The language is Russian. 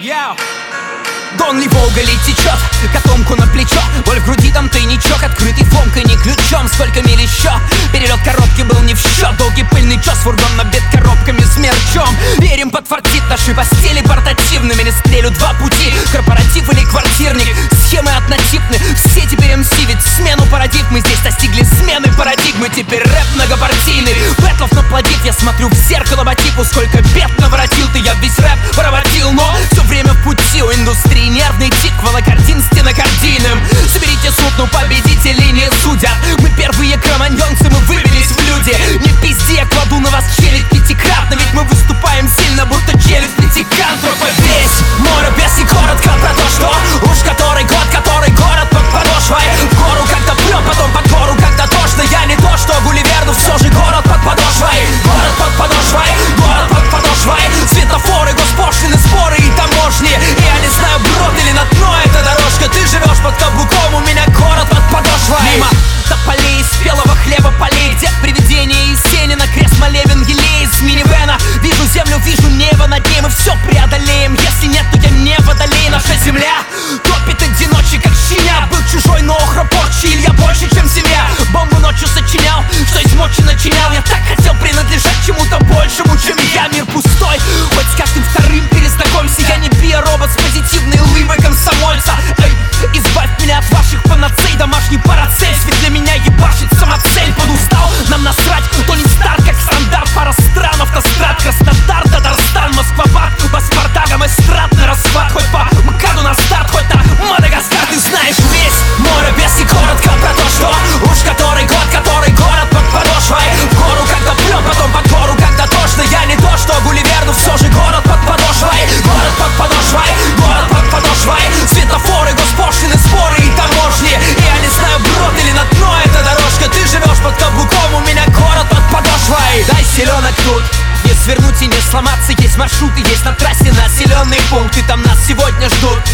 Дон ли Волга ли течет, котомку на плечо, боль в груди, там тайничок, открытый фомкой, не ключом. Сколько миль еще? Перелет коробки был не в счет. Долгий пыльный час, фургон набит коробками с мерчом. Верим, подфартит наши постели портативными. Не стрелю два пути, корпоратив или квартирник. Схемы однотипны, все теперь МС. Ведь смену парадигмы здесь достигли смены парадигмы. Теперь рэп многопартийный, бэтлов наплодит. Я смотрю в зеркало по типу, сколько бед наворотил ты. Я весь рэп проводил, но все время в пути. У индустрии нервный тик, волокордин стенокардийным. Соберите суд, но победителей не судят. Мы первые кроманьонцы, мы выбились в люди. Не пизди, я кладу на вас челюсть пятикратно. Ведь мы выступаем сильно, будто челюсть пятикантропа. Весь море без и коротко про то, что уж который город под подошвой. В гору как-то прет, потом под гору когда тошно. Я не то, что Гулливер, но все же город под подошвой. Город под подошвой, город под подошвой. Светофоры, госпошлины, споры и таможни. И я не знаю, брод или на дно эта дорожка. Ты живешь под каблуком, у меня город под подошвой. Мимо тополей, спелого хлеба полей, где привидения из тени на крест молебен елей из минивэна. Вижу землю, вижу небо над ней, мы все преодолеем. Если нет, то я не водолей. Наша земля топит одиночек, как щеня. Был чужой, но охропорчи, Илья больше, чем семья. Бомбу ночью сочинял, что из мочи начинял. Я так хотел принадлежать чему-то большему, чем я. Мир пустой, хоть с каждым вторым перезнакомься. Я не биоробот с позитивной улыбой комсомольца. Эй, избавь меня от ваших панацей, домашний парацельс. Ведь для меня ебашит самоцель. Подустал, нам насрать, то не старт, как стандарт. Пара стран, автострад, Краснодар, Татарстан, Москва-Бак, Паспартагом эстрадный расхват. Хоть по МКАДу на старт, хоть на Мадагаскар. Ты знаешь весь море без и коротко про то, что уж который город под подошвой. В гору когда прет, потом под гору когда тошно. Я не то, что Гулливер, но все же город под подошвой. Город под подошвой, город под подошвой. Светофоры, госпошлины, споры и таможни. И я не знаю, брод или на дно эта дорожка. Ты живешь под каблуком, у меня город под подошвой. Дай селенок тут, не свернуть и не сломаться. Есть маршруты, есть на трассе населенный пункт. И там нас сегодня ждут.